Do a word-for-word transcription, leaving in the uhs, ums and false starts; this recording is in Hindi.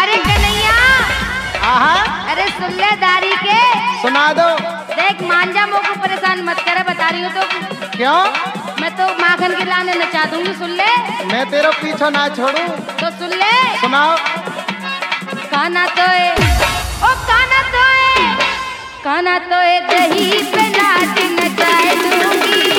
अरे कन्हैया, अरे सुन ले दारी के। सुना दो। देख मांझा मोको परेशान मत करे, बता रही हूँ तो। क्यों? मैं तो माखन के लाने नचा दूंगी, सुन ले। मैं तेरा पीछा ना छोड़ू। तो सुन ले। सुनाओ। काना तो है, ओ काना तो है, काना तो है दही पे लाट नचाए दूंगी।